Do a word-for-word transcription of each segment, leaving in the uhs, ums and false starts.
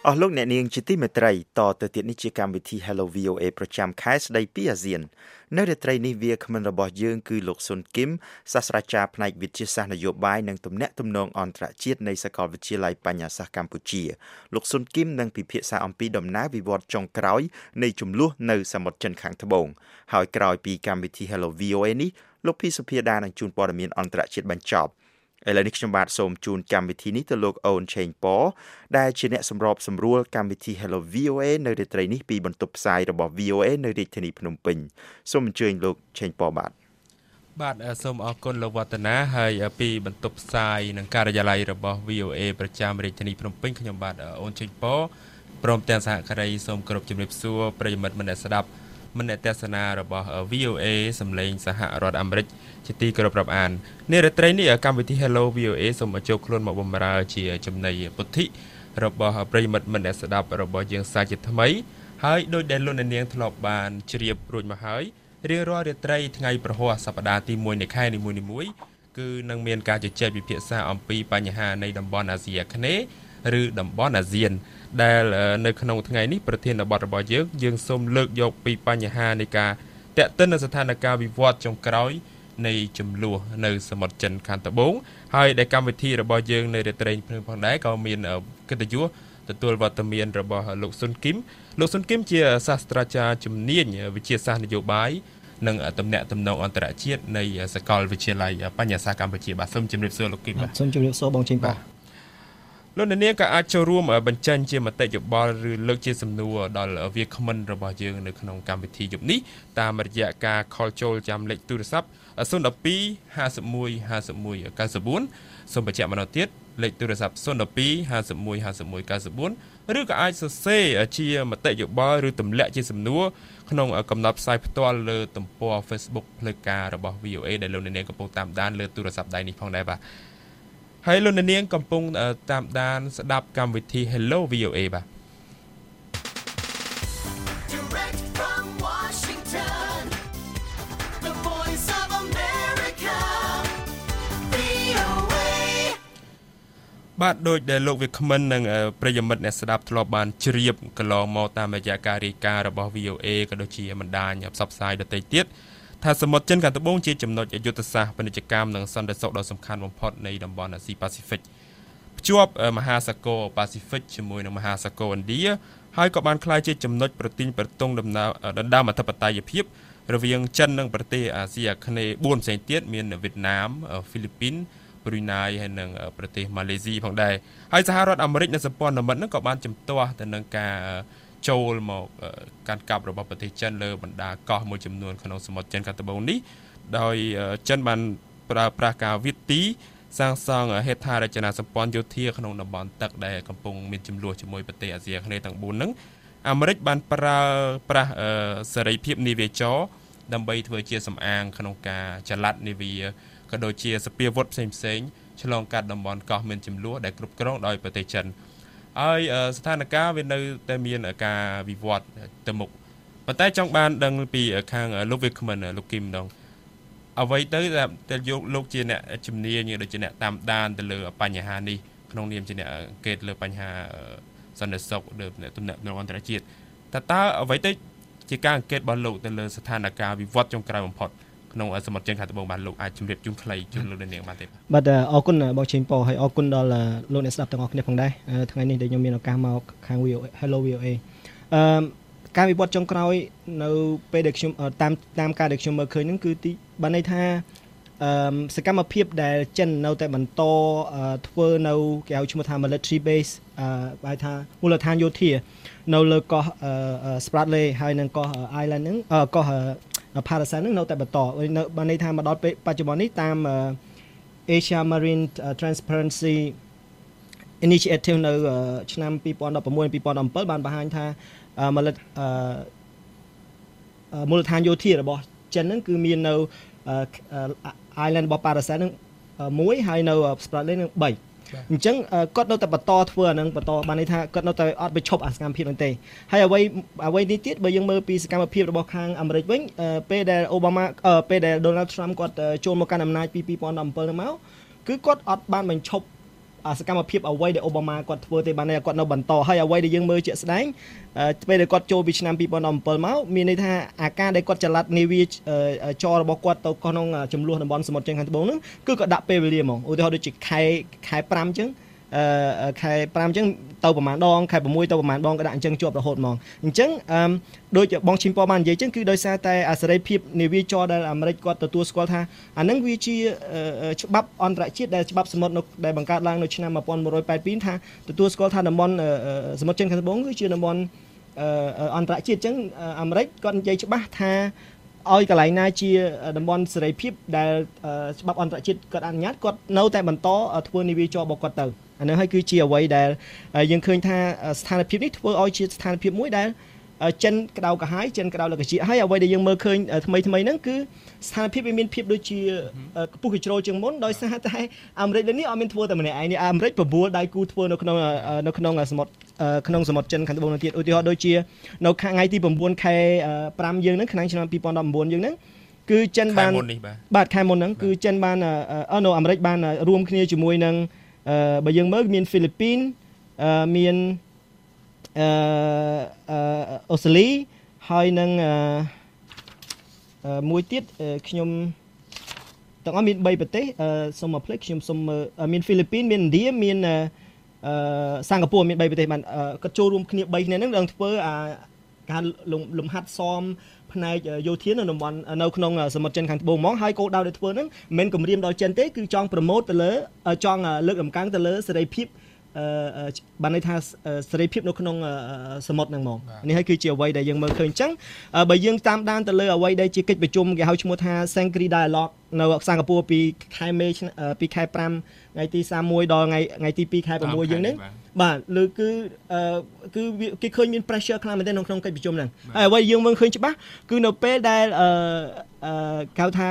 អស់លោកអ្នកនាងជាទីមេត្រីតទៅទៀតនេះជាកម្មវិធី Hello វី អូ เอ ប្រចាំខែស្ដីពីអាស៊ាននៅរាត្រីនេះវាគ្មិនរបស់យើងគឺលោកស៊ុនគឹមសាស្ត្រាចារ្យផ្នែកវិទ្យាសាស្ត្រនយោបាយនិងទំនាក់ទំនងអន្តរជាតិនៃសាកលវិទ្យាល័យបញ្ញាសាស្ត្រកម្ពុជាលោកស៊ុនគឹមនឹងពិភាក្សាអំពីដំណើរវិវត្តចុងក្រោយនៃចំនួននៅសមុទ្រចិនខាងត្បូងហើយក្រោយពីកម្មវិធី Hello វី អូ เอ នេះលោកភីសុភាដានឹងជួនព័ត៌មានអន្តរជាតិបញ្ចប់ឥឡូវនេះខ្ញុំបាទសូមជូនកម្មវិធីនេះទៅលោកអូនឆេងប៉ដែលជាអ្នកសម្របសម្រួលកម្មវិធី Hello វី អូ เอ នៅរាត្រីនេះពីបន្ទប់ផ្សាយរបស់ វី អូ เอ នៅរាជធានីភ្នំពេញសូមអញ្ជើញលោកឆេងប៉បាទបាទសូមអរគុណលោកវឌ្ឍនាហើយពីបន្ទប់ផ្សាយនិងការិយាល័យរបស់ វី អូ เอ ប្រចាំរាជធានីភ្នំពេញខ្ញុំបាទអូនឆេងប៉ព្រមទាំងសហការីសូមគោរពជំរាបសួរប្រិយមិត្តមនស្សស្ដាប់មនស្សទស្សនារបស់ វី អូ เอ សម្លេងសហរដ្ឋអាមេរិកជាទីគោរពរាប់អាននារាត្រីនេះកម្មវិធី Hello វី អូ เอ សូមចូលខ្លួនមកបម្រើជាចំណីពុទ្ធិរបស់ប្រិយមិត្តមនស្សស្ដាប់របស់យើងសាជាថ្មីហើយដោយដែលលោកអ្នកនាងធ្លាប់បានជ្រាបរួចមកហើយរៀងរាល់រាត្រីថ្ងៃប្រហ័សសប្តាហ៍ទីមួយនៃខែនីមួយៗគឺនឹងមានការជជែកពិភាក្សាអំពីបញ្ហានៃតំបន់អាស៊ីអាគ្នេយ៍ឬតំបន់អាស៊ានដែលនៅក្នុងថ្ងៃនេះប្រធានបទរបស់យើងយើងសូមលើកយកពីបញ្ហានៃការតាក់ទិននៅស្ថានភាពវិវត្តចុងក្រោយនៃចំនួននៅសមុទ្រចិនខាងត្បូងហើយដែលកម្មវិធីរបស់យើងនៅរាត្រីព្រឹកផងដែរក៏មានកិត្តិយសទទួលវត្តមានរបស់លោកស៊ុនគឹមលោកស៊ុនគឹមជាសាស្ត្រាចារ្យជំនាញវិទ្យាសាស្ត្រនយោបាយនិងទំនាក់ទំនងអន្តរជាតិនៃសាកលវិទ្យាល័យបញ្ញាសាស្ត្រកម្ពុជាបាទសូមជម្រាបសួរលោកគឹមបាទសូមជម្រាបសួរបងជិញបាទលោកអ្នកនាងក៏អាចចូលរួមបញ្ចេញជាមតិយោបល់ឬលើកជាសំណួរដល់វាគ្មិនរបស់យើងនៅក្នុងកម្មវិធីយប់នេះតាមរយៈការខលចូលចាំលេខទូរស័ព្ទศูนย์ หนึ่ง สอง ห้า หนึ่ง ห้า หนึ่ง ห้า หนึ่ง เก้า สี่សូមបញ្ជាក់ម្ដងទៀតលេខទូរស័ព្ទศูนย์ หนึ่ง สอง ห้า หนึ่ง ห้า หนึ่ง เก้า สี่ឬក៏អាចសរសេរជាមតិយោបល់ឬទម្លាក់ជាសំណួរក្នុងកំណត់ផ្សាយផ្ទាល់លើទំព័រ Facebook ផ្លូវការរបស់ វី អូ เอ ដែលលោកអ្នកនាងកំពុងតាមដានលើទូរស័ព្ទដៃនេះផងដែរបាទហើយលោកអ្នកនាងកំពុងតាមដានស្ដាប់កម្មវិធី Hello វី អូ เอ បាទបាទដោយដែលលោកវាគ្មិននិងប្រិយមិត្តអ្នកស្ដាប់ធ្លាប់បានជ្រាបកន្លងមកតាមរយៈការរាយការណ៍របស់ វី អូ เอ ក៏ដូចជាបណ្ដាញផ្សព្វផ្សាយដទៃទៀតថាសមុទ្រចិនខាងត្បូងជាចំណុចយុទ្ធសាស្ត្រពាណិជ្ជកម្មនិងសន្តិសុខដ៏សំខាន់បំផុតនៃតំបន់អាស៊ីប៉ាស៊ីហ្វិកភ្ជាប់មហាសាគរប៉ាស៊ីហ្វិកជាមួយនឹងមហាសាគរឥណ្ឌាហើយក៏បានក្លាយជាចំណុចប្រទីងប្រទង់ដំណើរដណ្ដើមអធិបតេយ្យភាពរវាងចិននិងប្រទេសអាស៊ីអាគ្នេយ៍បួនផ្សេងទៀតមានវៀតណាមហ្វីលីពីនប្រ៊ុយណៃហើយនិងប្រទេសម៉ាឡេស៊ីផងដែរហើយសហរដ្ឋអាមេរិកនិងសម្ព័ន្ធមិត្តនឹងក៏បានជំទាស់ទៅនឹងការចូលមកកាន់កាប់របស់ប្រទេសចិនលើបណ្ដាកោះមួយចំនួនក្នុងសមុទ្រចិនខាងត្បូងនេះដោយចិនបានប្រើប្រាស់ការវិទីសាងសង់ហេដ្ឋារចនាសម្ព័ន្ធយោធាក្នុងតំបន់ទឹកដែលកំពុងមានចំនួនជាមួយប្រទេសអាស៊ីអាគ្នេយ៍ទាំងបួនហ្នឹងអាមេរិកបានប្រើប្រាស់សេរីភាពនាវាចរដើម្បីធ្វើជាសំអាងក្នុងការចល័តនាវាក៏ដូចជាសពាវុធផ្សេងផ្សេងឆ្លងកាត់តំបន់កោះមានចំនួនដែលគ្រប់គ្រងដោយប្រទេសចិនហើយស្ថានភាពវានៅតែមានការវិវត្តទៅមុខប៉ុន្តែចង់បានដឹងពីខាងលោកវាគ្មិនលោកគឹមដងអ្វីទៅតែយកលោកជាអ្នកជំនាញដូចជាអ្នកតាមដានទៅលើបញ្ហានេះក្នុងនាមជាអ្នកអង្កេតលើបញ្ហាសន្តិសុខលើទំនាក់ទំនងអន្តរជាតិតើតើអ្វីទៅជាការអង្កេតរបស់លោកទៅលើស្ថានភាពវិវត្តចុងក្រោយបំផុតក្នុងសមុទ្រចិនខាងត្បូងបានលោកអាចជម្រាបជូនខ្លីជូនលោកនាងបានទេបាទអរគុណបងជិញប៉ហើយអរគុណដល់លោកអ្នកស្ដាប់ទាំងអស់គ្នាផងដែរថ្ងៃនេះដែលខ្ញុំមានឱកាសមកខាង វី អូ เอ Hello វី អូ เอ អឺការវិវត្តចុងក្រោយនៅពេលដែលខ្ញុំតាមតាមការដែលខ្ញុំមើលឃើញហ្នឹងគឺទីបានន័យថាអឺសកម្មភាពដែលចិននៅតែបន្តធ្វើនៅគេហៅឈ្មោះថា military base អឺហៅថាមូលដ្ឋានយោធានៅលើកោះ Spratly ហើយនិងកោះ Island ហ្នឹងកោះParacel ហ្នឹងនៅតែបន្តនៅបានន័យថាមកដល់ពេលបច្ចុប្បន្ននេះតាម Asia Marine Transparency Initiative នៅឆ្នាំ ពីរពាន់ដប់ប្រាំមួយ ពីរពាន់ដប់ប្រាំbảyបានបង្ហាញថាមូលមូលដ្ឋានយោធារបស់ចិនហ្នឹងគឺមាននៅ Island របស់ Paracel ហ្នឹងមួយហើយនៅ Spratly ហ្នឹងបីអញ្ចឹងគាត់នៅតែបន្តធ្វើអានឹងបន្តបានន័យថាគាត់នៅតែអត់បញ្ឈប់អាសកម្មភាពហ្នឹងទេហើយអ្វីអ្វីនេះទៀតបើយើងមើលពីសកម្មភាពរបស់ខាងអាមេរិកវិញពេលដែលអូបាម៉ាពេលដែល Donald Trump គាត់ចូលមកកាន់អំណាចពី ពីរពាន់ដប់ប្រាំbảyហ្នឹងមកគឺគាត់អត់បានបញ្ឈប់សកម្មភាពអ្វីដែលអូបាម៉ាគាត់ធ្វើទេបានតែគាត់នៅបន្តហើយអ្វីដែលយើងមើលជាក់ស្ដែងពេលដែលគាត់ចូលពីឆ្នាំtwo thousand sevenមកមានន័យថាអាការដែលគាត់ចល័តនាវាចររបស់គាត់ទៅក្នុងចំនួនតំបន់សមុទ្រចិនខាងត្បូងហ្នឹងគឺគាត់ដាក់ពេលវេលាហ្មងឧទាហរណ៍ដូចជាខែខែfiveអញ្ចឹងអឺខែfiveអញ្ចឹងទៅប្រហែលដងខែsixទៅប្រហែលដងក៏ដាក់អញ្ចឹងជាប់រហូតហ្មងអញ្ចឹងអឺដូចបងឈីមប៉បាននិយាយអញ្ចឹងគឺដោយសារតែអាសេរីភាពនាវាចរដែលអាមេរិកគាត់ទទួលស្គាល់ថាអានឹងវាជាច្បាប់អន្តរជាតិដែលច្បាប់សមុទ្រដែលបង្កើតឡើងនៅឆ្នាំnineteen eighty-twoថាទទួលស្គាល់ថាតំបន់សមុទ្រចិនខាងត្បូងគឺជាតំបន់អន្តរជាតិអញ្ចឹងអាមេរិកគាត់និយាយច្បាស់ថាឲ្យកន្លែងណាជាតំបន់សេរីភាពដែលច្បាប់អន្តរជាតិគាត់អនុញ្ញាតគាត់នៅតែបន្តធ្វើនាវាចររបស់គាត់ទៅអានេះហើយគឺជាអ្វីដែលយើងឃើញថាស្ថានភាពនេះធ្វើឲ្យជាស្ថានភាពមួយដែលចិនក្តៅក្រហាយចិនក្តៅលកជាហើយអ្វីដែលយើងមើលឃើញថ្មីថ្មីហ្នឹងគឺស្ថានភាពវាមានភាពដូចជាពុះកជ្រោលជាងមុនដោយសារតែអាមេរិកនេះអត់មានធ្វើតែម្នាក់ឯងនេះអាមេរិកបបួលដៃគូធ្វើនៅក្នុងនៅក្នុងសមុទ្រក្នុងសមុទ្រចិនខាងត្បូងនោះទៀតឧទាហរណ៍ដូចជានៅថ្ងៃទីnineខែfiveយើងហ្នឹងឆ្នាំtwo thousand nineteenយើងហ្នឹងគឺចិនបានបាទខែមុនហ្នឹងគឺចិនបានអឺនៅអាមេរិកបានរួមគ្នាជាមួយនឹងបើយើងមើលមានហ្វីលីពីនមានអឺអូស្ត្រាលីហើយនឹងមួយទៀតខ្ញុំទាំងអស់មានthreeប្រទេសសូមមកភ្លេចខ្ញុំសូមមានហ្វីលីពីនមានឥណ្ឌាមានអឺសិង្ហបុរីមានthreeប្រទេសបានគាត់ចូលរួមគ្នាthreeគ្នាហ្នឹងនឹងធ្វើអាការលំហាត់សមផ្នែកយោធានៅតំបន់នៅក្នុងសមុទ្រចិនខាងត្បូងហ្មងហើយគោលដៅដែលធ្វើហ្នឹងមិនមែនគម្រាមដល់ចិនទេគឺចង់ប្រម៉ូទទៅលើចង់លើកតម្កើងទៅលើសេរីភាពអឺបានន័យថាសេរីភាពនៅក្នុងសមុទ្រហ្នឹងហ្មងនេះហើយគឺជាអ្វីដែលយើងមើលឃើញអញ្ចឹងបើយើងតាមដានទៅលើអ្វីដែលជាកិច្ចប្រជុំគេហៅឈ្មោះថា Shangri Dialogue នៅសិង្ហបុរីពីខែមេពីខែfiveថ្ងៃទីthirty-oneដល់ថ្ងៃថ្ងៃទីtwoខែsixយើងហ្នឹងបាទលើគឺគឺគេឃើញមាន pressure ខ្លាំងមែនទែនក្នុងកិច្ចប្រជុំហ្នឹងហើយអ្វីយើងមើលឃើញច្បាស់គឺនៅពេលដែលអឺគេហៅថា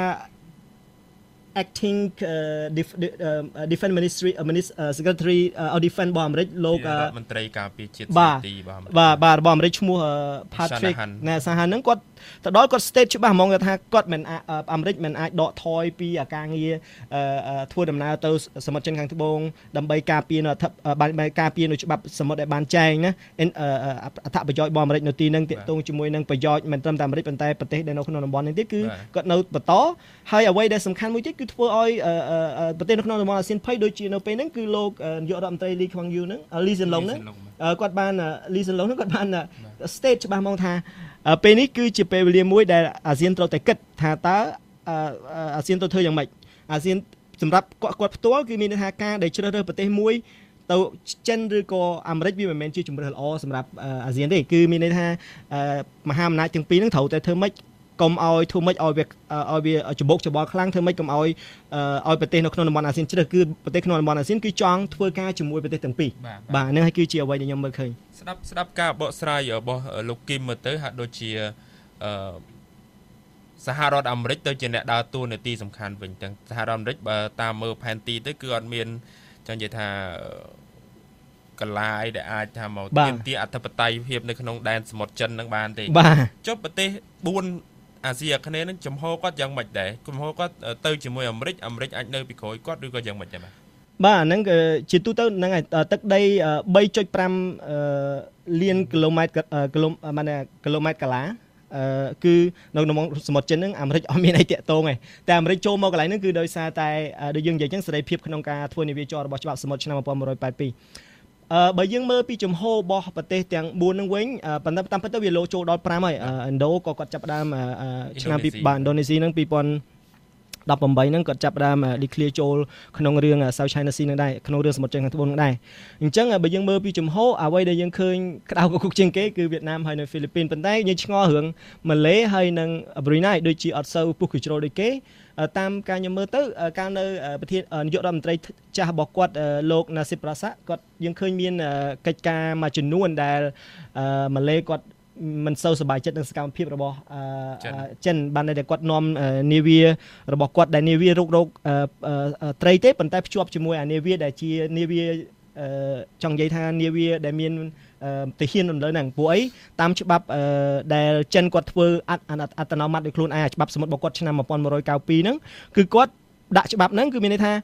acting uh, def, uh, defense ministry uh, minister, uh, secretary uh, of defense របស់អាមេរិកលោករដ្ឋមន្ត្រីការពារជាតិសេរីរបស់អាមេរិកបាទបាទរបស់អាមេរិកឈ្មោះ Patrick ណែសាហានហ្នឹងគាត់ទៅដល់គាត់ state ច្បាស់ហ្មងថាគាត់មិនអាមេរិកមិនអាចដកថយពីការងារធ្វើដំណើរទៅសមុទ្រចិនខាងត្បូងដើម្បីការពារនៅបានការពារនៅច្បាប់សមុទ្រដែលបានចែងណាអត្ថប្រយោជន៍របស់អាមេរិកនៅទីហ្នឹងទាក់ទងជាមួយនឹងប្រយោជន៍មិនត្រឹមតែអាមេរិកប៉ុន្តែប្រទេសដែលនៅក្នុងតំបន់នេះទៀតគឺគាត់នៅបន្តហើយអ្វីដែលសំខាន់មួយទៀតគឺធ្វើឲ្យប្រទេសនៅក្នុងតំបន់អាស៊ានភ័យដូចជានៅពេលហ្នឹងគឺលោកនាយករដ្ឋមន្ត្រីលីខ្វាំងយូហ្នឹងលីសិនឡុងហ្នឹងគាត់បានលីសិនឡុងហ្នឹងគាត់បាន state ច្បាស់ហ្មងថាពេលនេះគឺជាពេលវេលាមួយដែលអាស៊ានត្រូវតែគិតថាតើអាស៊ានទៅធ្វើយ៉ាងម៉េចអាស៊ានសម្រាប់គាត់គាត់ផ្ទាល់គឺមានន័យថាការដែលជ្រើសរើសប្រទេសមួយទៅចិនឬក៏អាមេរិកវាមិនមែនជាជម្រើសល្អសម្រាប់អាស៊ានទេគឺមានន័យថាមហាអំណាចទាំងពីរហ្នឹងត្រូវតែធ្វើម៉េចកុំឲ្យធ្វើម៉េចឲ្យវាឲ្យវាច្បុកច្បល់ខ្លាំងធ្វើម៉េចកុំឲ្យឲ្យប្រទេសនៅក្នុងតំបន់អាស៊ានជ្រើសគឺប្រទេសក្នុងតំបន់អាស៊ានគឺចង់ធ្វើការជាមួយប្រទេសទាំងពីរបាទហ្នឹងហើយគឺជាអ្វីដែលខ្ញុំមើលឃើញស្ដាប់ស្ដាប់ការបកស្រាយរបស់លោកគីមមើលទៅហាក់ដូចជាអឺសហរដ្ឋអាមេរិកទៅជាអ្នកដើរតួនាទីសំខាន់វិញទាំងសហរដ្ឋអាមេរិកបើតាមមើលផែនទីទៅគឺអត់មានចង់និយាយថាកន្លាយដែលអាចថាមកទាមទារអធិបតេយ្យភាពនៅក្នុងដែនសមុទ្រចិននឹងបានទេចុះប្រទេសfourអាស៊ីអាគ្នេយ៍នឹងចំហគាត់យ៉ាងម៉េចដែរចំហគាត់ទៅជាមួយអាមេរិកអាមេរិកអាចនៅពីក្រោយគាត់ឬក៏យ៉ាងម៉េចដែរបាទបាទអាហ្នឹងជាទូទៅហ្នឹងហើយទឹកដីthree point fiveលានគីឡូម៉ែត្រគីឡូម៉ែត្រគីឡូម៉ែត្រកាឡាអឺគឺនៅក្នុងសមុទ្រចិនហ្នឹងអាមេរិកអត់មានអីតាក់ទងទេតែអាមេរិកចូលមកកន្លែងហ្នឹងគឺដោយសារតែដូចយើងនិយាយអញ្ចឹងសេរីភាពក្នុងការធ្វើនាវាចររបស់ច្បាប់សមុទ្រឆ្នាំnineteen eighty-twoអឺបើយើងមើលពីចំហរបស់ប្រទេសទាំងfourហ្នឹងវិញប៉ុន្តែតាមពិតទៅវាលោចូលដល់fiveហើយឥណ្ឌូក៏គាត់ចាប់ផ្ដើមឆ្នាំពីបាទឥណ្ឌូនេស៊ីហ្នឹងtwo thousand eighteenហ្នឹងគាត់ចាប់ផ្ដើម declare ចូលក្នុងរឿង South China Sea ហ្នឹងដែរក្នុងរឿងសមុទ្រចិនខាងត្បូងហ្នឹងដែរអញ្ចឹងបើយើងមើលពីចំហអ្វីដែលយើងឃើញក្តៅកគុកជាងគេគឺវៀតណាមហើយនៅហ្វីលីពីនប៉ុន្តែយើងឆ្ងល់រឿងម៉ាឡេហើយនិងប្រ៊ុយណៃដូចជាអត់សូវពុះកជ្រោលដូចគេតាមការខ្ញុំមើលទៅការនៅប្រធាននាយករដ្ឋមន្ត្រីចាស់របស់គាត់លោកណាស៊ីបរ៉ាសាគាត់យើងឃើញមានកិច្ចការមួយចំនួនដែលម៉ាឡេគាត់មិនសូវសប្បាយចិត្តនឹងសកម្មភាពរបស់ចិនបានតែគាត់នាំនាវារបស់គាត់ដែលនាវារុករកត្រីទេប៉ុន្តែភ្ជាប់ជាមួយអានាវាដែលជានាវាចង់និយាយថានាវាដែលមានទាហាននៅលើហ្នឹងព្រោះអីតាមច្បាប់ដែលចិនគាត់ធ្វើអត្តនោម័តដោយខ្លួនឯងច្បាប់សមុទ្ររបស់គាត់ឆ្នាំnineteen ninety-twoហ្នឹងគឺគាត់ដាក់ច្បាប់ហ្នឹងគឺមានន័យថា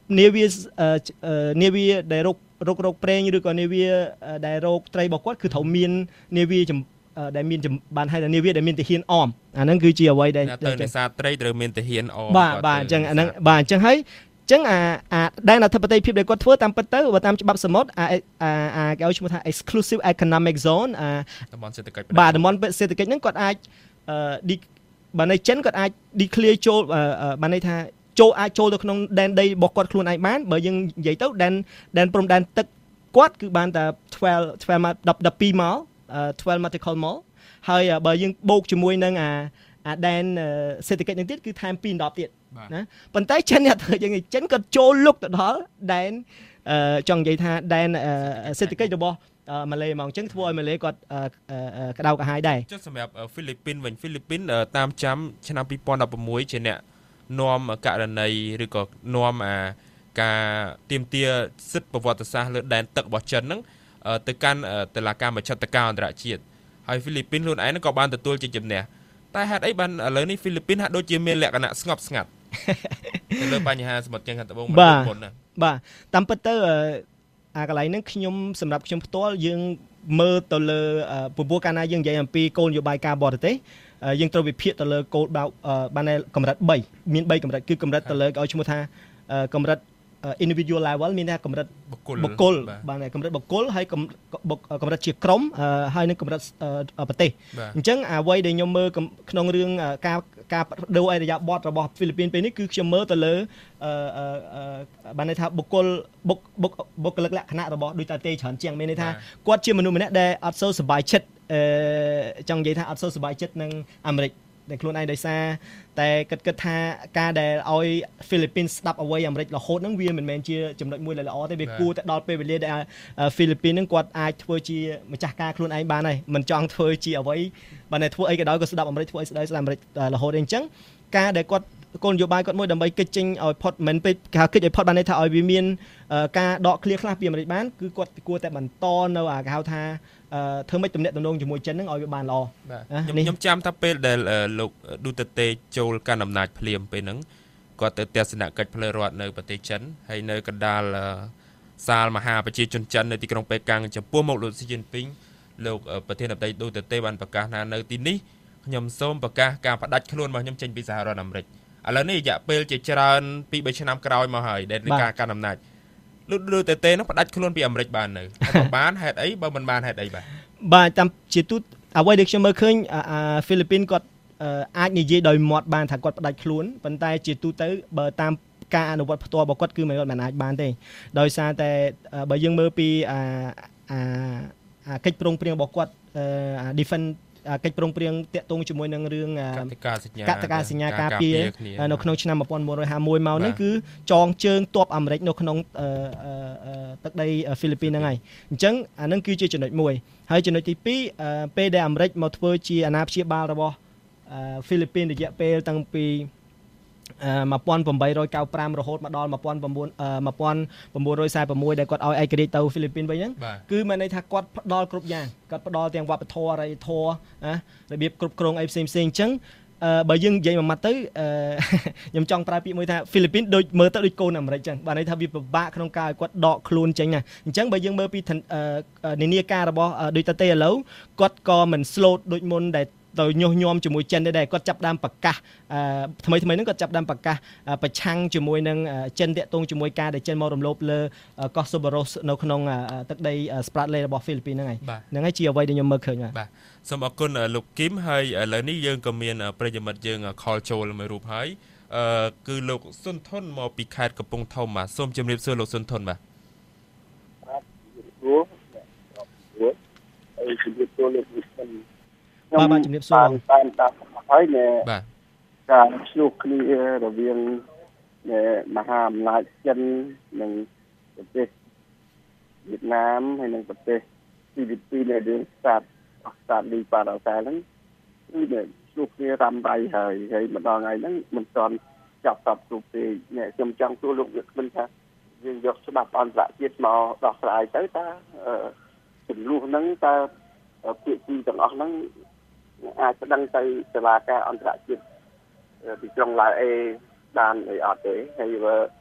នាវានាវាដែលរករករកប្រេងឬក៏នាវាដែលរកត្រីរបស់គាត់គឺត្រូវមាននាវាដែលមានបានហើយនាវាដែលមានទាហានអមអាហ្នឹងគឺជាអ្វីដែលទៅនេសាទត្រីត្រូវមានទាហានអមបាទបាទអញ្ចឹងអាហ្នឹងបាទអញ្ចឹងហើយអញ្ចឹងអាអាដែនអធិបតេយ្យភាពដែលគាត់ធ្វើតាមពិតទៅបើតាមច្បាប់សមុទ្រអាអាគេឲ្យឈ្មោះថា exclusive economic zone អាតំបន់សេដ្ឋកិច្ចបាទតំបន់សេដ្ឋកិច្ចហ្នឹងគាត់អាចអឺបើនៅចិនគាត់អាច declare ចូលបានន័យថាចូលអាចចូលទៅក្នុងដែនដីរបស់គាត់ខ្លួនឯងបានបើយើងនិយាយទៅដែនដែនព្រំដែនទឹកគាត់គឺបានតែtwelve twelveម៉ោលtwelve nautical mile ហើយបើយើងបូកជាមួយនឹងអាអាដែនសេដ្ឋកិច្ចនឹងទៀតគឺថែមtwoដប់ទៀតណាប៉ុន្តែចិនអ្នកធ្វើយ៉ាងនេះចិនគាត់ចូលលុកទៅដល់ដែនចង់និយាយថាដែនសេដ្ឋកិច្ចរបស់ម៉ាឡេហ្មងអញ្ចឹងធ្វើឲ្យម៉ាឡេគាត់ក្តៅក្រហាយដែរចុះសម្រាប់ហ្វីលីពីនវិញហ្វីលីពីនតាមចាំឆ្នាំtwo thousand sixteenជាអ្នកនាំករណីឬក៏នាំអាការទាមទារសិទ្ធិប្រវត្តិសាស្ត្រលើដែនទឹករបស់ចិនហ្នឹងទៅកាន់តុលាការមជ្ឈត្តការអន្តរជាតិហើយហ្វីលីពីនខ្លួនឯងក៏បានទទួលជាជំនះតែហេតុអីបានឥឡូវនេះហ្វីលីពីនហាក់ដូចជាមានលក្ខណៈស្ងប់ស្ងាត់ទៅលើបញ្ហាសមុទ្រចិនខាងត្បូងមុនណាបាទតាមពិតទៅអាកន្លែងហ្នឹងខ្ញុំសម្រាប់ខ្ញុំផ្ទាល់យើងមើលទៅលើពពោះកាលណាយើងនិយាយអំពីគោលនយោបាយការបរទេសយើងត្រូវវិភាគទៅលើគោលដៅបានកម្រិតthreeមានthreeកម្រិតគឺកម្រិតទៅលើឲ្យឈ្មោះថាកម្រិត individual level មានថាកម្រិតបុគ្គលបាទកម្រិតបុគ្គលហើយកម្រិតជាក្រុមហើយនឹងកម្រិតប្រទេសអញ្ចឹងអ្វីដែលខ្ញុំមើលក្នុងរឿងការការដូរអរិយាប័ត្ររបស់ហ្វីលីពីនពេលនេះគឺខ្ញុំមើលទៅលើបានន័យថាបុគ្គលបុគ្គលិកលក្ខណៈរបស់ដូចតាទេច្រើនជាងមានន័យថាគាត់ជាមនុស្សម្នាក់ដែលអត់សូវសប្បាយចិត្តចង់និយាយថាអត់សូវសប្បាយចិត្តនឹងអាមេរិកដែលខ្លួនឯងដោយសារតែគិតគិតថាការដែលឲ្យហ្វីលីពីនស្ដាប់អ្វីអាមេរិករហូតហ្នឹងវាមិនមែនជាចំណុចមួយដែលល្អទេវាគួរតែដល់ពេលវេលាដែលហ្វីលីពីនហ្នឹងគាត់អាចធ្វើជាម្ចាស់ការខ្លួនឯងបានហើយមិនចង់ធ្វើជាអ្វីបើតែធ្វើអីក៏ដោយក៏ស្ដាប់អាមេរិកធ្វើអីស្ដាប់ស្ដាប់អាមេរិករហូតអញ្ចឹងការដែលគាត់គោលនយោបាយគាត់មួយដើម្បីកិច្ចចេញឲ្យផុតមិនពេកគេហៅកិច្ចឲ្យផុតបានន័យថាឲ្យវាមានការដកឃ្លាខ្លះពីអាមេរិកបានគឺគាត់គួរតែបន្តនៅអាគេហៅថាធ្វើម៉េចទំនាក់ទំនងជាមួយចិនហ្នឹងឲ្យវាបានល្អខ្ញុំខ្ញុំចាំថាពេលដែលលោកឌូតឺតេចូលកាន់អំណាចភ្លាមពេលហ្នឹងគាត់ទៅទស្សនកិច្ចផ្លូវរដ្ឋនៅប្រទេសចិនហើយនៅកណ្ដាលសាលមហាប្រជាជនចិននៅទីក្រុងប៉េកាំងចំពោះមកលោកស៊ីជីនពីងលោកប្រធានាធិបតីឌូតឺតេបានប្រកាសថានៅទីនេះខ្ញុំសូមប្រកាសការផ្ដាច់ខ្លួនរបស់ខ្ញុំចេញពីសហរដ្ឋអាមេរិកឥឡូវនេះរយៈពេលជាច្រើនtwo to threeឆ្នាំក្រោយមកហើយដែលការកាន់អំណាចលុតលុតទេនោះផ្ដាច់ខ្លួនពីអាមេរិកបាននៅបើបានហេតុអីបើមិនបានហេតុអីបាទបាទតាមជាទូអ្វីដែលខ្ញុំមើលឃើញហ្វីលីពីនគាត់អាចនិយាយដោយមាត់បានថាគាត់ផ្ដាច់ខ្លួនប៉ុន្តែជាទូទៅបើតាមការអនុវត្តផ្ទាល់របស់គាត់គឺមិនមិនអាចបានទេដោយសារតែបើយើងមើលពីអាអាកិច្ចប្រឹងប្រែងរបស់គាត់អា defenseកិច្ចប្រឹងប្រែងតាក់ទងជាមួយនឹងរឿងកតិកាសញ្ញាកតិកាសញ្ញាការពារនៅក្នុងឆ្នាំnineteen fifty-oneមកនេះគឺចងជើងទ័ពអាមេរិកនៅក្នុងទឹកដីហ្វីលីពីនហ្នឹងហើយអញ្ចឹងអានឹងគឺជាចំណុចមួយហើយចំណុចទីtwoពេលដែលអាមេរិកមកធ្វើជាអាណាព្យាបាលរបស់ហ្វីលីពីនរយៈពេលតាំងពីeighteen ninety-fiveរហូតមកដល់nineteen forty-sixដែលគាត់ឲ្យឯករាជ្យទៅហ្វីលីពីនវិញហ្នឹងគឺមានន័យថាគាត់ផ្ដល់គ្រប់យ៉ាងគាត់ផ្ដល់ទាំងវប្បធម៌អរិយធម៌ណារបៀបគ្រប់គ្រងអីផ្សេងផ្សេងអញ្ចឹងបើយើងនិយាយមួយម៉ាត់ទៅខ្ញុំចង់ប្រើពាក្យមួយថាហ្វីលីពីនដូចមើលទៅដូចកូនអាមេរិកអញ្ចឹងបាទន័យថាវាពិបាកក្នុងការឲ្យគាត់ដកខ្លួនចេញណាអញ្ចឹងបើយើងមើលពីនានាការរបស់ដូចតាទេឥឡូវគាត់ក៏មិន slow ដូចមុនដែលទៅញុះញង់ជាមួយចិនដែរគាត់ចាប់ដើមប្រកាសថ្មីថ្មីហ្នឹងគាត់ចាប់ដើមប្រកាសប្រឆាំងជាមួយនឹងចិនតាក់ទងជាមួយការដែលចិនមករំលោភលើកោះសូបារ៉ូសនៅក្នុងទឹកដី Spratly របស់ហ្វីលីពីនហ្នឹងហើយហ្នឹងហើយជាអ្វីដែលខ្ញុំមើលឃើញបាទសូមអរគុណលោកគឹមហើយឥឡូវនេះយើងក៏មានប្រិយមិត្តយើងខលចូលមួយរូបហើយគឺលោកសុនថុនមកពីខេត្តកំពង់ធំបាទសូមជម្រាបសួរលោកសុនថុនបាទបាទជម្រាបសួរអីជម្រាបសួរលោកវិសិនបាទបាទជំរាបសួរតាមតាមហើយណែបាទការឆ្លោះគ្នារវាងមហាអំណាចចិននិងប្រទេសវៀតណាមហើយនិងប្រទេសហ្វីលីពីននៅរឿងស្តាតស្តាតលីប៉ារ៉ាសាហ្នឹងគឺឆ្លោះគ្នារ៉ាំរ៉ៃហើយហើយម្ដងថ្ងៃហ្នឹងមិនទាន់ចាប់ស្បគ្រប់ទេអ្នកខ្ញុំចង់សួរលោកវិក្កាមថាយើងយកច្បាប់អន្តរជាតិមកដោះស្រាយទៅតើចំនួនហ្នឹងតើភាគីទាំងអស់ហ្នឹងអាចប្តឹងទៅតុលាការអន្តរជាតិទីក្រុងឡាអេបានអីអត់ទេហើយបើ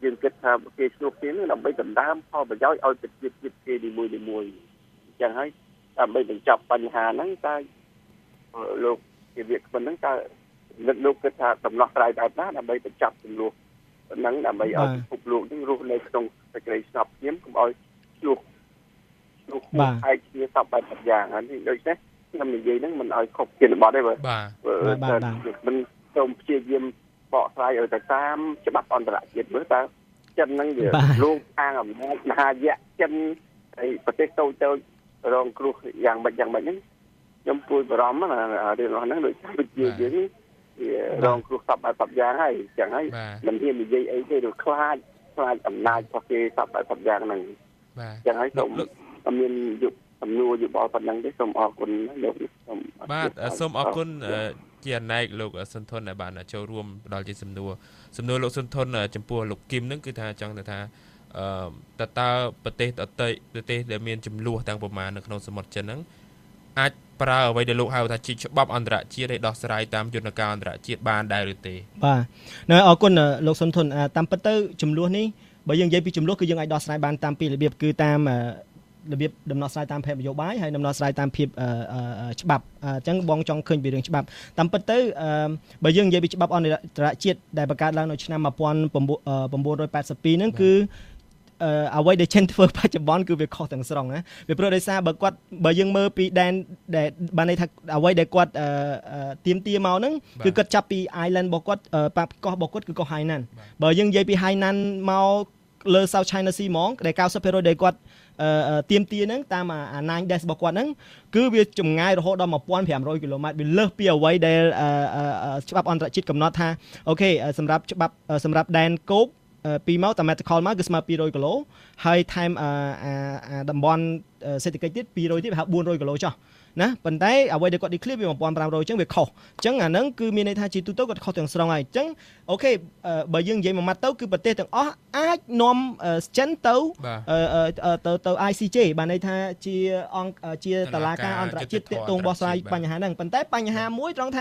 យើងគិតថាគេឆ្លោះគ្នានឹងដើម្បីដណ្ដើមផលប្រយោជន៍ឲ្យប្រជាជាតិគេនីមួយៗអញ្ចឹងហើយដើម្បីបញ្ចប់បញ្ហាហ្នឹងតើលោកជាវាគ្មិនហ្នឹងតើនិតលោកគិតថាដំណោះស្រាយបែបណាដើម្បីបញ្ចប់ចំនួនហ្នឹងដើម្បីឲ្យពិភពលោកហ្នឹងរស់នៅក្នុងសេចក្តីស្ងប់ស្ងៀមកុំឲ្យឆ្លោះឆ្លោះខែកគ្នាសពបែបយ៉ាងហ្នឹងដូច្នេះខ្ញុំនិយាយហ្នឹងមិនឲ្យខុសជាបទទេបាទបាទមិនសូមព្យាយាមបកស្រាយឲ្យទៅតាមច្បាប់អន្តរជាតិមើលតើចិនហ្នឹងវាលោកខាងអំណាចមហាយៈចិនហើយប្រទេសតូចតូចរងគ្រោះយ៉ាងម៉េចយ៉ាងម៉េចហ្នឹងខ្ញុំពួយបារម្ភណារឿងហ្នឹងដូចដូចជាយើងរងគ្រោះសពបែបយ៉ាងហើយចឹងហើយមិនហ៊ាននិយាយអីទេដូចខ្លាចខ្លាចអំណាចរបស់គេសពបែបយ៉ាងហ្នឹងបាទចឹងហើយសូមមានយុគសំណួរយោបល់ប៉ុណ្ណឹងទេសូមអរគុណលោកសូមបាទសូមអរគុណជាអនេកលោកសុនធនដែលបានចូលរួមផ្ដល់ជាសំណួរសំណួរលោកសុនធនចំពោះលោកគឹមហ្នឹងគឺថាចង់ថាអឺតើតើប្រទេសដទៃប្រទេសដែលមានចំនួនទាំងប្រមាណនៅក្នុងសមុទ្រចិនហ្នឹងអាចប្រើអ្វីដែលលោកហៅថាជាច្បាប់អន្តរជាតិឲ្យដោះស្រាយតាមយន្តការអន្តរជាតិបានដែរឬទេបាទនៅអរគុណលោកសុនធនតាមពិតទៅចំនួននេះបើយើងនិយាយពីចំនួនគឺយើងអាចដោះស្រាយបានតាមពីរបៀបគឺតាមរបៀបដំណោះស្រាយតាមភាពនយោបាយហើយដំណោះស្រាយតាមភាពច្បាប់អញ្ចឹងបងចង់ឃើញពីរឿងច្បាប់តាមពិតទៅបើយើងនិយាយពីច្បាប់អន្តរជាតិដែលបង្កើតឡើងនៅឆ្នាំmột nghìn chín trăm tám mươi haiហ្នឹងគឺអ្វីដែលចិនធ្វើបច្ចុប្បន្នគឺវាខុសទាំងស្រុងណាវាព្រោះដោយសារបើគាត់បើយើងមើលពីដែនដែលបានន័យថាអ្វីដែលគាត់ទៀមទាមកហ្នឹងគឺគាត់ចាប់ពី island របស់គាត់ប៉ាកោះរបស់គាត់គឺកោះ Hainan បើយើងនិយាយពី Hainan មកលើ South China Sea ហ្មងដែល ninety percent ដែលគាត់ទៀមទាហ្នឹងតាមអា nine days របស់គាត់ហ្នឹងគឺវាចម្ងាយរហូតដល់one thousand five hundredគីឡូម៉ែត្រវាលើសពីអ្វីដែលច្បាប់អន្តរជាតិកំណត់ថាអូខេសម្រាប់ច្បាប់សម្រាប់ដែនគោកពីមកតា Metrical មកគឺស្មើtwo hundredគីឡូហើយថែមអាតំបន់សេដ្ឋកិច្ចទៀតtwo hundredទៀតវាហៅfour hundredគីឡូចុះណាប៉ុន្តែអ្វីដែលគាត់ declare វាone thousand five hundredអញ្ចឹងវាខុសអញ្ចឹងអាហ្នឹងគឺមានន័យថាជាទូទៅគាត់ខុសទាំងស្រុងហើយអញ្ចឹងអូខេបើយើងនិយាយមួយម៉ាត់ទៅគឺប្រទេសទាំងអស់អាចនាំចិនទៅទៅទៅ I C J បានន័យថាជាអង្គជាតុលាការអន្តរជាតិទាក់ទងបោះស្រាយបញ្ហាហ្នឹងប៉ុន្តែបញ្ហាមួយត្រង់ថា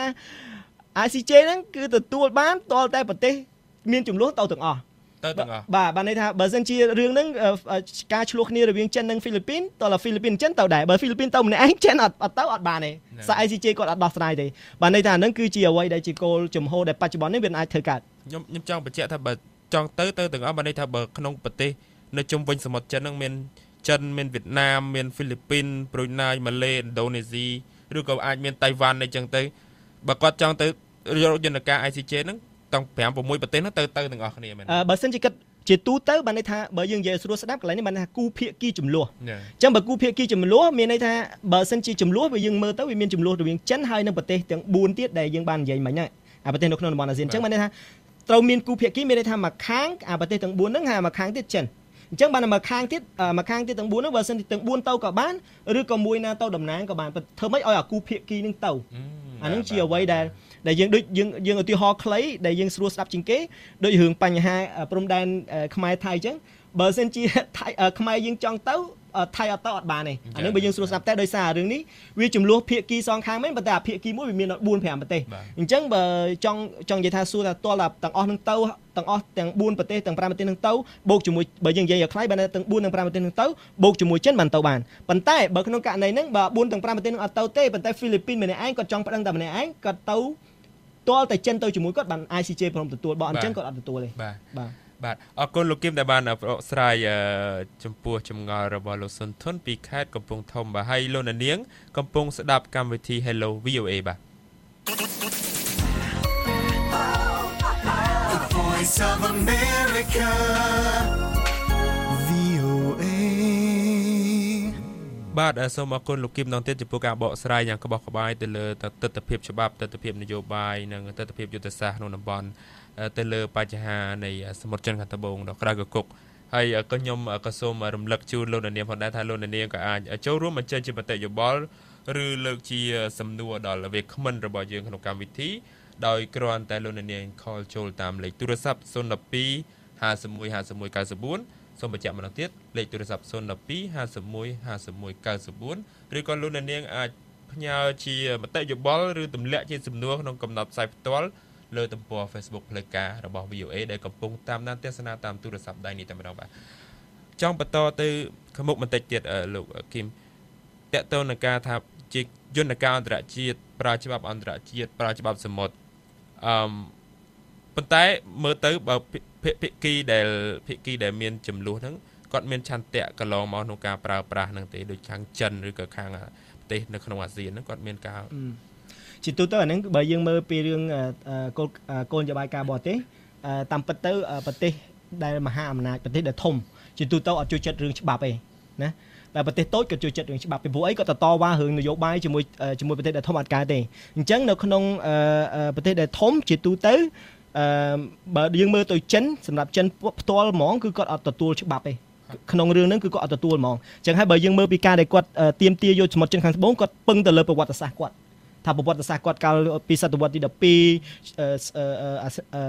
I C J ហ្នឹងគឺទទួលបានតលតែប្រទេសមានចំនួនទៅទាំងអស់ទៅទាំងអស់បាទបានន័យថាបើសិនជារឿងហ្នឹងការឆ្លោះគ្នារវាងចិននិងហ្វីលីពីនតើហ្វីលីពីនចិនទៅដែរបើហ្វីលីពីនទៅម្នាក់ឯងចិនអត់អត់ទៅអត់បានទេសារ I C J គាត់អត់ដោះស្រាយទេបានន័យថាហ្នឹងគឺជាអ្វីដែលជាគោលជំហរដែលបច្ចុប្បន្ននេះវាអាចធ្វើកើតខ្ញុំខ្ញុំចង់បញ្ជាក់ថាបើចង់ទៅទៅទាំងអស់បានន័យថាបើក្នុងប្រទេសនៅជុំវិញសមុទ្រចិនហ្នឹងមានចិនមានវៀតណាមមានហ្វីលីពីនប្រូណៃម៉ាឡេឥណ្ឌូនេស៊ីឬក៏អាចមានតៃវ៉ាន់អីចឹងទៅបើគាត់ចង់ទៅយកយន្តការ I C J ហ្នឹងទាំងfive sixប្រទេសហ្នឹងទៅទៅទាំងអស់គ្នាមែនបើសិនជាគិតជាទូទៅបានន័យថាបើយើងនិយាយស្រួលស្ដាប់កន្លែងនេះបានថាគូភាគីចំនួនអញ្ចឹងបើគូភាគីចំនួនមានន័យថាបើសិនជាចំនួនវាយើងមើលទៅវាមានចំនួនរវាងចិនហើយនិងប្រទេសទាំងfourទៀតដែលយើងបាននិយាយមិញហ្នឹងអាប្រទេសនៅក្នុងតំបន់អាស៊ានអញ្ចឹងបានន័យថាត្រូវមានគូភាគីមានន័យថាមួយខាងអាប្រទេសទាំងfourហ្នឹងហើយមួយខាងទៀតចិនអញ្ចឹងបានមួយខាងទៀតមួយខាងទៀតទាំងfourហ្នឹងបើសិនជាទាំងfourទៅក៏បានឬក៏មួយណាទៅតំណាងក៏បានធ្វើម៉េចឲ្យអាគូភាគីហ្នឹងទៅអាហ្នឹងជាអ្វីដែលដែលយើងដូចយើងយើងឧទាហរណ៍ខ្លីដែលយើងស្រួលស្ដាប់ជាងគេដូចរឿងបញ្ហាព្រំដែនខ្មែរថៃអញ្ចឹងបើសិនជាថៃខ្មែរយើងចង់ទៅថៃអត់ទៅអត់បានទេអានេះបើយើងស្រួលស្ដាប់តែដោយសាររឿងនេះវាចំនួនភាគីសងខាងមែនប៉ុន្តែអាភាគីមួយវាមានfour fiveប្រទេសអញ្ចឹងបើចង់ចង់និយាយថាសួរថាតលទាំងអស់នឹងទៅទាំងអស់ទាំងfourប្រទេសទាំងfiveប្រទេសនឹងទៅបូកជាមួយបើយើងនិយាយឲ្យខ្លីបានទាំងfourនិងfiveប្រទេសនឹងទៅបូកជាមួយចិនបានទៅបានប៉ុន្តែបើក្នុងករណីហ្នឹងបើfourទាំងfiveប្រទេសនឹងអត់ទៅទេប៉ុន្តែហ្វីលីពីនម្នាក់ឯងគាត់ចង់ប្តឹងតែម្នាក់ឯងគាត់ទៅតលតែចិនទៅជាមួយគាត់បាន I C J ព្រមទទួលបើអញ្ចឹងគាត់អត់ទទួលទេបាទបាទបាទអរគុណលោកគឹមដែលបានប្រកស្រាយចំពោះចម្ងល់របស់លោកសុនធនពីខេត្តកំពង់ធំបាទហើយលោកនាងកំពុងស្ដាប់កម្មវិធី Hello V O A បាទ The Voice of America V O A បាទសូមអរគុណលោកគឹមដងទៀតចំពោះការបកស្រាយយ៉ាងក្បោះក្បាយទៅលើទស្សនវិជ្ជាច្បាប់ទស្សនវិជ្ជានយោបាយនិងទស្សនវិជ្ជាយុទ្ធសាស្ត្រក្នុងតំបន់ទៅលើបញ្ហានៃសមុទ្រចិនខាងត្បូងដល់ក្រៅកគុកហើយក៏ខ្ញុំក៏សូមរំលឹកជូនលោកនាងផងដែរថាលោកនាងក៏អាចចូលរួមបញ្ចេញជាមតិយោបល់ឬលើកជាសំណួរដល់វាគ្មិនរបស់យើងក្នុងកម្មវិធីដោយគ្រាន់តែលោកនាង call ចូលតាមលេខទូរស័ព្ទzero one two five one one five one nine fourសូមបញ្ជាក់ម្ដងទៀតលេខទូរស័ព្ទzero one two five one one five one nine fourឬក៏លោកនាងអាចផ្ញើជាមតិយោបល់ឬទម្លាក់ជាសំណួរក្នុងកំណត់ផ្សាយផ្ទាល់លើទំព័រ Facebook ផ្លូវការរបស់ វី អូ เอ ដែលកំពុងតាមដានទស្សនាតាមទូរស័ព្ទដៃនេះតែម្ដងបាទចង់បន្តទៅខាងមុខបន្តិចទៀតលោកគឹមតកតទៅនឹងការថាជាយន្តការអន្តរជាតិប្រើច្បាប់អន្តរជាតិប្រើច្បាប់សមុទ្រអឺប៉ុន្តែមើលទៅបើភាគីដែលភាគីដែលមានចំនួនហ្នឹងគាត់មានឆន្ទៈកន្លងមកក្នុងការប្រើប្រាស់ហ្នឹងទេដូចខាងចិនឬក៏ខាងប្រទេសនៅក្នុងអាស៊ានហ្នឹងគាត់មានការជាទូទៅអាហ្នឹងបើយើងមើលពីរឿងគោលគោលនយោបាយការបរទេសតាមពិតទៅប្រទេសដែលមហាអំណាចប្រទេសដែលធំជាទូទៅអត់ចូលចិត្តរឿងច្បាប់ទេណាតែប្រទេសតូចក៏ចូលចិត្តរឿងច្បាប់ពីព្រោះអីគាត់តតវ៉ារឿងនយោបាយជាមួយជាមួយប្រទេសដែលធំអត់កើតទេអញ្ចឹងនៅក្នុងប្រទេសដែលធំជាទូទៅអឺបើយើងមើលទៅចិនសម្រាប់ចិនផ្ទាល់ហ្មងគឺគាត់អត់ទទួលច្បាប់ទេក្នុងរឿងហ្នឹងគឺគាត់អត់ទទួលហ្មងអញ្ចឹងហើយបើយើងមើលពីការដែលគាត់ទាមទារយកសមុទ្រចិនខាងត្បូងគាត់ពឹងទៅលើប្រវត្តិសាស្ត្រគាត់ថាប្រវត្តិសាស្ត្រគាត់កាលពីសតវត្សទីដប់ពីរអឺអឺ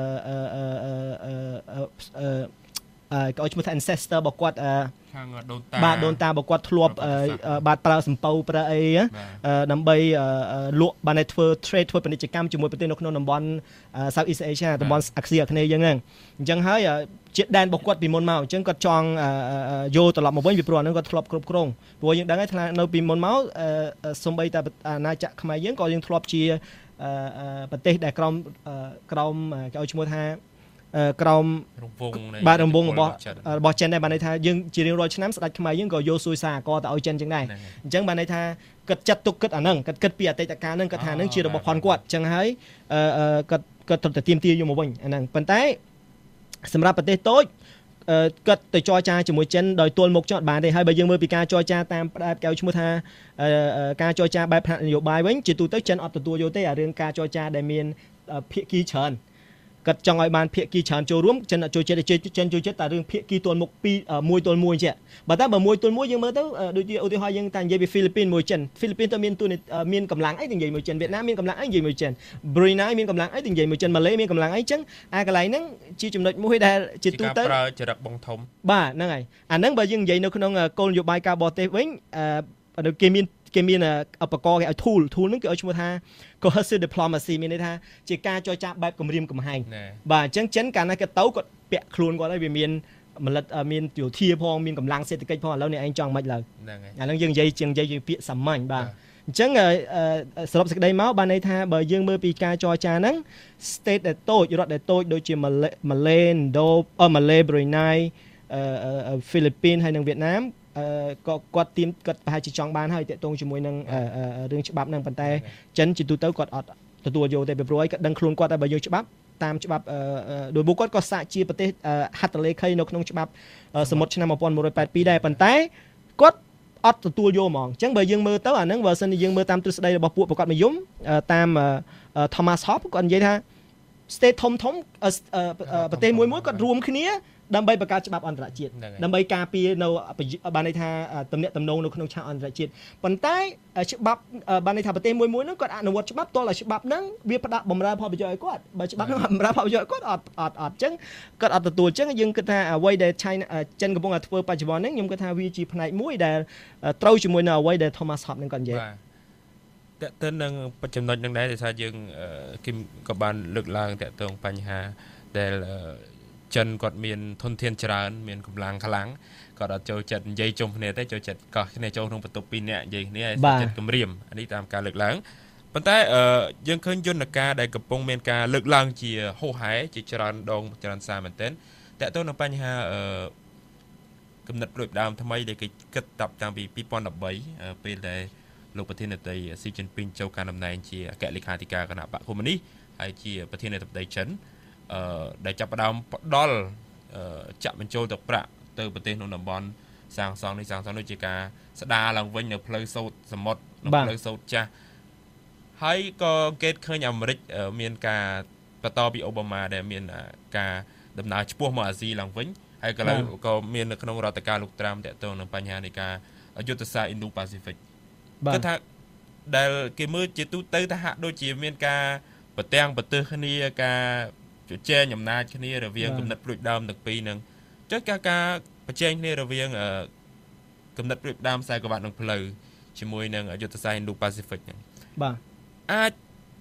អឺក៏ឈ្មោះថា ancestor របស់គាត់ខាងដូនតាបាទដូនតារបស់គាត់ធ្លាប់បាទប្រើសម្ពៅប្រើអីដើម្បីលក់បានធ្វើ trade ធ្វើពាណិជ្ជកម្មជាមួយប្រទេសនៅក្នុងតំបន់ South East Asia តំបន់អាស៊ីអាគ្នេយ៍យើងហ្នឹងអញ្ចឹងហើយជាតិដែនរបស់គាត់ពីមុនមកអញ្ចឹងគាត់ចង់យកត្រឡប់មកវិញពីព្រោះអាហ្នឹងគាត់ធ្លាប់គ្រប់គ្រងព្រោះយើងដឹងហើយថានៅពីមុនមកសូម្បីតែអាណាចក្រខ្មែរយើងក៏យើងធ្លាប់ជាប្រទេសដែលក្រោមក្រោមគេឲ្យឈ្មោះថាក្រោមរង្វង់នៃបាទរង្វង់របស់របស់ចិនដែរបានន័យថាយើងជារៀងរាល់ឆ្នាំស្ដេចខ្មែរយើងក៏យកសួយសារអកទៅឲ្យចិនចឹងដែរអញ្ចឹងបានន័យថាគិតចាត់ទុកគិតអាហ្នឹងគិតគិតពីអតីតកាលហ្នឹងគាត់ថាហ្នឹងជារបស់ផនគាត់អញ្ចឹងហើយគាត់គាត់ត្រូវតែទៀមទាយកមកវិញអាហ្នឹងប៉ុន្តែសម្រាប់ប្រទេសតូចគាត់ទៅចរចាជាមួយចិនដោយទល់មុខចោតបានទេហើយបើយើងមើលពីការចរចាតាមបែបកៅឈ្មោះថាការចរចាបែបផ្នែកនយោបាយវិញជាទូទៅចិនអត់ទទួលយកទេអារឿងការចរចាដែលមានភាគីច្រើនគាត់ចង់ឲ្យបានភាគីច្រើនចូលរួមចិនចូលចិត្តចិនចូលចិត្តតែរឿងភាគីទល់មុខពីរមួយទល់មួយចេះបើតែបើមួយទល់មួយយើងមើលទៅដូចជាឧទាហរណ៍យើងតែនិយាយពីហ្វីលីពីនមួយចិនហ្វីលីពីនទៅមានទូមានកម្លាំងអីទៅនិយាយមួយចិនវៀតណាមមានកម្លាំងអីនិយាយមួយចិនប្រ៊ុយណៃមានកម្លាំងអីទៅនិយាយមួយចិនម៉ាឡេមានកម្លាំងអីចឹងអាកន្លែងហ្នឹងជាចំណុចមួយដែលជាទូទៅប្រើចរិតបងធំបាទហ្នឹងហើយអាហ្នឹងបើយើងនិយាយនៅក្នុងគោលនយោបាយការបរទេសវិញអឺគេមានគេមានឧបករណ៍គេឲ្យ tool tool ហ្នឹងគេឲ្យឈ្មោះថា cohesive diplomacy មានន័យថាជាការចរចាបែបគម្រាមកំហែងបាទអញ្ចឹងចិនកាលណាគេទៅគាត់ពាក់ខ្លួនគាត់ហើយវាមានមលិតមានយោធាផងមានកម្លាំងសេដ្ឋកិច្ចផងឥឡូវនេះឯងចង់មិនឡើយហ្នឹងហើយអាហ្នឹងយើងនិយាយជាងនិយាយជាពាក្យសាមញ្ញបាទអញ្ចឹងសរុបសេចក្តីមកបានន័យថាបើយើងមើលពីការចរចាហ្នឹង state ដែលតូចរដ្ឋដែលតូចដូចជាម៉ាឡេឥណ្ឌូអឺម៉ាឡេប្រ៊ុយណៃអឺហ្វីលីពីនហើយនិងវៀតណាមអឺក៏គាត់ទៀមគាត់ប្រហែលជាចង់បានហើយតាក់ទងជាមួយនឹងរឿងច្បាប់ហ្នឹងប៉ុន្តែចិនជាទូទៅគាត់អត់ទទួលយកទេពីព្រោះអីគាត់ដឹងខ្លួនគាត់តែបើយកច្បាប់តាមច្បាប់ដោយពួកគាត់ក៏សាកជាប្រទេសហត្ថលេខីនៅក្នុងច្បាប់សមុទ្រឆ្នាំnineteen eighty-twoដែរប៉ុន្តែគាត់អត់ទទួលយកហ្មងអញ្ចឹងបើយើងមើលទៅអាហ្នឹងបើសិនជាយើងមើលតាមទ្រឹស្ដីរបស់ពួកប្រកបនិយមតាម Thomas Hobbes គាត់និយាយថា state ធំធំប្រទេសមួយមួយគាត់រួមគ្នាដើម្បីបង្កើតច្បាប់អន្តរជាតិដើម្បីការពារនៅបានន័យថាទំនាក់ទំនងនៅក្នុងឆាកអន្តរជាតិប៉ុន្តែច្បាប់បានន័យថាប្រទេសមួយមួយហ្នឹងគាត់អនុវត្តច្បាប់តលឲ្យច្បាប់ហ្នឹងវាផ្ដាក់បំរើផលប្រយោជន៍ឲ្យគាត់បើច្បាប់ហ្នឹងបំរើផលប្រយោជន៍ឲ្យគាត់អត់អត់អត់អញ្ចឹងគាត់អត់ទទួលអញ្ចឹងយើងគិតថាអ្វីដែលឆៃចិនកំពុងតែធ្វើបច្ចុប្បន្នហ្នឹងខ្ញុំគិតថាវាជាផ្នែកមួយដែលត្រូវជាមួយនៅអ្វីដែល Thomas Hobbes ហ្នឹងគាត់និយាយតើទៅនឹងចំណុចហ្នឹងដែរដែលថាយើងគឹមក៏បានលើកឡើងតើតងបញ្ហាដែលចិនគាត់មានធនធានច្រើនមានកម្លាំងខ្លាំងគាត់អត់ចូលចិត្តនិយាយជុំគ្នាទេចូលចិត្តកោះគ្នាចូលក្នុងបន្ទប់ពីរនាក់និយាយគ្នាឲ្យចិត្តគម្រាមអានេះតាមការលើកឡើងប៉ុន្តែយើងឃើញយន្តការដែលកំពុងមានការលើកឡើងជាហូរហែជាច្រើនដងច្រើនសារមែនទែនតើទៅនឹងបញ្ហាកំណត់ប្រួយដើមថ្មីដែលគេគិតតាប់តាំងពីtwo thousand thirteenពេលដែលលោកប្រធានាធិបតីស៊ីជីនពីងចូលកាន់តំណែងជាអគ្គលេខាធិការគណៈបកកុម្មុយនីសហើយជាប្រធានាធិបតីចិនអឺដែលចាប់ផ្ដើមផ្ដល់ចាក់បញ្ចូលទឹកប្រាក់ទៅប្រទេសក្នុងតំបន់សាងសង់នេះសាងសង់នេះជាការស្ដារឡើងវិញនៅផ្លូវសូត្រសមុទ្រនៅផ្លូវសូត្រចាស់ហើយក៏គេឃើញអាមេរិកមានការបន្តពីអូបាម៉ាដែលមានការដំណើរឆ្ពោះមកអាស៊ីឡើងវិញហើយក៏ក៏មាននៅក្នុងរដ្ឋការលោកត្រាំតាក់ទងនឹងបញ្ហានៃការយុទ្ធសាស្ត្រ Indo-Pacific គឺថាដែលគេមើលជាទូទៅថាហាក់ដូចជាមានការប្រទាំងប្រទើសគ្នាការជជែកអំណាចគ្នារវាងគំនិតព្រួយដើមទាំងពីរនឹងចុះការការប្រជែងគ្នារវាងគំនិតព្រួយដើមខ្សែក្រវ៉ាត់និងផ្លូវជាមួយនឹងយុទ្ធសាស្ត្រ Indo-Pacific ហ្នឹងបាទអាច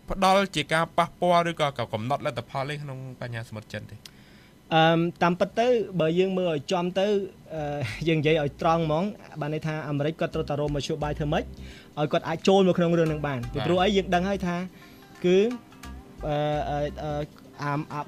ផ្ដល់ជាការប៉ះពាល់ឬក៏កំណត់លទ្ធផលទេក្នុងបញ្ហាសមុទ្រចិនទេអឺតាមពិតទៅបើយើងមើលឲ្យចំទៅយើងនិយាយឲ្យត្រង់ហ្មងបានន័យថាអាមេរិកគាត់ត្រូវតែរកមធ្យោបាយធ្វើម៉េចឲ្យគាត់អាចចូលមកក្នុងរឿងនឹងបានពីព្រោះអីយើងដឹងហើយថាគឺអឺអា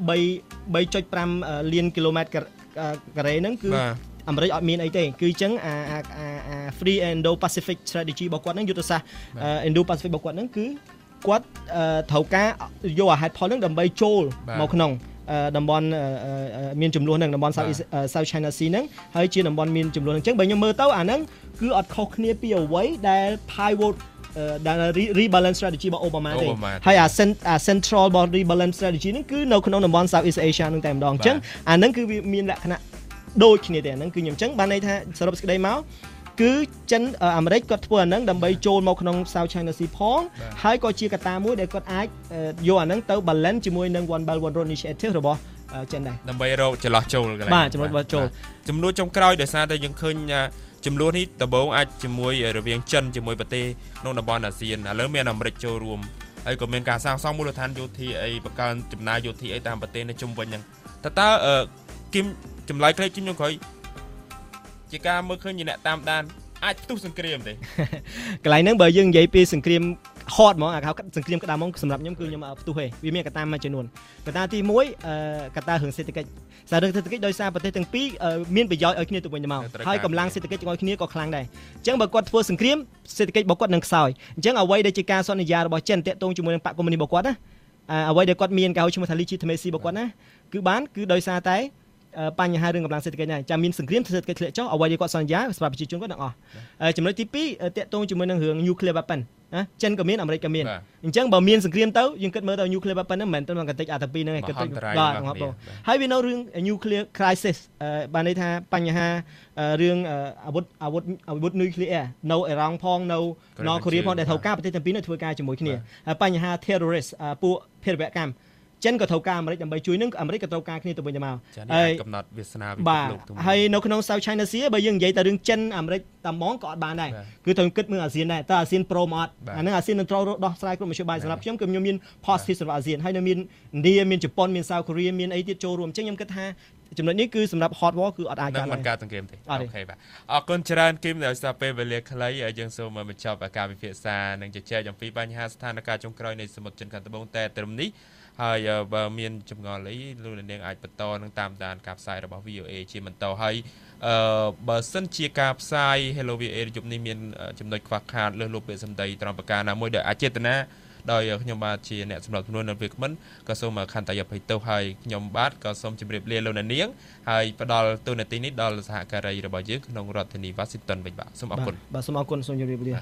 3 3.5 លានគីឡូម៉ែត្រការ៉េហ្នឹងគឺអាមេរិកអត់មានអីទេគឺអញ្ចឹងអាអា Free Indo-Pacific Strategy របស់គាត់ហ្នឹងយុទ្ធសាស្ត្រ Indo-Pacific របស់គាត់ហ្នឹងគឺគាត់ត្រូវការយកអាហេតុផលហ្នឹងដើម្បីចូលមកក្នុងតំបន់មានចំនួនហ្នឹងតំបន់ South China Sea ហ្នឹងហើយជាតំបន់មានចំនួនហ្នឹងអញ្ចឹងបើខ្ញុំមើលទៅអាហ្នឹងគឺអត់ខុសគ្នាពីអ្វីដែល pivot ដែល rebalance strategy របស់ Obama ទេហើយអា central របស់ rebalance strategy ហ្នឹងគឺនៅក្នុងតំបន់ Southeast Asia ហ្នឹងតែម្ដងអញ្ចឹងអាហ្នឹងគឺវាមានលក្ខណៈដូចគ្នាទេអាហ្នឹងគឺខ្ញុំអញ្ចឹងបានន័យថាសរុបសេចក្តីមកគឺចិនអាមេរិកគាត់ធ្វើអាហ្នឹងដើម្បីចូលមកក្នុង South China Sea ផងហើយក៏ជាកត្តាមួយដែលគាត់អាចយកអាហ្នឹងទៅ balance ជាមួយនឹង One Belt One Road Initiative របស់ចិនដែរដើម្បីរកចន្លោះចូលកន្លែងបាទចំនួនរបស់ចូលចំនួនចុងក្រោយដោយសារតែយើងឃើញចំនួននេះដំបូងអាចជាមួយរវាងចិនជាមួយប្រទេសក្នុងតំបន់អាស៊ានឥឡូវមានអាមេរិកចូលរួមហើយក៏មានការសាងសង់មូលដ្ឋានយោធាអីបង្កើនចំណាយយោធាអីតាមប្រទេសនៅជុំវិញហ្នឹងតើតើគឹមចម្លើយខ្លីគឹមខ្ញុំក្រោយជាការមើលឃើញអ្នកតាមដានអាចផ្ទុះសង្គ្រាមទេកន្លែងហ្នឹងបើយើងនិយាយពីសង្គ្រាមហត់ហ្មងអាហៅសង្គ្រាមក្តារហ្មងសម្រាប់ខ្ញុំគឺខ្ញុំផ្ទុះទេវាមានកត្តាមួយចំនួនកត្តាទី1កត្តារឿងសេដ្ឋកិច្ចសាររឿងសេដ្ឋកិច្ចដោយសារប្រទេសទាំងពីរមានប្រយោជន៍ឲ្យគ្នាទៅវិញទៅមកហើយកម្លាំងសេដ្ឋកិច្ចជាមួយគ្នាក៏ខ្លាំងដែរអញ្ចឹងបើគាត់ធ្វើសង្គ្រាមសេដ្ឋកិច្ចរបស់គាត់នឹងខ្សោយអញ្ចឹងអ្វីដែលជាការសន្យារបស់ចិនតាក់ទងជាមួយនឹងបកកុម្មុយនីសរបស់គាត់ណាអ្វីដែលគាត់មានគេហៅឈ្មោះថា legitimacy របស់គាត់ណាគឺបានគឺដោយសារតែបញ្ហារឿងកម្លាំងសេដ្ឋកិច្ចដែរចាំមានសង្គ្រាមសេដ្ឋកិច្ចធ្លាក់ចុះអ្វីដែលគាត់សន្យាសម្រាប់ប្រជាជនគាត់ទាំងអស់ចំណុចទី2តាក់ទងជាមួយនឹងរឿង nuclear weapon ណាចិនក៏មានអាមេរិកក៏មានអញ្ចឹងបើមានសង្គ្រាមទៅយើងគិតមើលទៅ nuclear weapon ហ្នឹងមិនមែនតែកតិចអាតាពីហ្នឹងឯងគិតទៅបាទងាប់ទៅហើយវានៅរឿង nuclear crisis បានន័យថាបញ្ហារឿងអាវុធអាវុធអាវុធ nuclear នៅអ៊ីរ៉ង់ផងនៅនគរកូរ៉េផងដែលត្រូវការប្រទេសទាំងពីរនេះធ្វើការជាមួយគ្នាហើយបញ្ហា terrorist ពួកភេរវកម្មចិនក៏ត្រូវការអាមេរិកដើម្បីជួយនឹងអាមេរិកក៏ត្រូវការគ្នាទៅវិញទៅមកហើយកំណត់វាសនាពិភពលោកទៅហើយនៅក្នុង South China Sea បើយើងនិយាយតែរឿងចិនអាមេរិកតែហ្មងក៏អត់បានដែរគឺត្រូវគិតមើលអាស៊ានដែរតើអាស៊ានប្រូមកអត់អាហ្នឹងអាស៊ាននឹងត្រូវដោះស្រាយគ្រប់មធ្យោបាយសម្រាប់ខ្ញុំគឺខ្ញុំមាន positive សម្រាប់អាស៊ានហើយនៅមានឥណ្ឌាមានជប៉ុនមាន South Korea មានអីទៀតចូលរួមអញ្ចឹងខ្ញុំគិតថាចំណុចនេះគឺសម្រាប់ hot war គឺអត់អាចកើតបានការសង្គ្រាមទេអូខេបាទអរគុណច្រើនគឹមដែលសារពេលវេលាខ្លីយើងសូមបញ្ចប់ការវិភាសានិងជជែកអំពីបញ្ហាស្ថានភាពចុងក្រោយនៃសមុទ្រចិនខាងត្បូងតែត្រឹមនេះហើយបើមានចម្ងល់អីលោកនាងអាចបន្តនឹងតាមដានការផ្សាយរបស់ វី អូ អេ ជាបន្តហើយអឺបើសិនជាការផ្សាយ Hello វី អូ អេ យប់នេះមានចំណុចខ្វះខាតលើសលប់ពាក្យសម្ដីត្រង់ប្រការណាមួយដែលអចេតនាដោយខ្ញុំបាទជាអ្នកសម្របសម្រួលនៅពេលក្មិនក៏សូមខន្តីអភ័យទោសហើយខ្ញុំបាទក៏សូមជម្រាបលាលោកនាងហើយផ្ដល់ទូនាទីនេះដល់សហការីរបស់យើងក្នុងរដ្ឋធានី Washington វិញបាទសូមអរគុណបាទសូមអរគុណសូមជម្រាបលា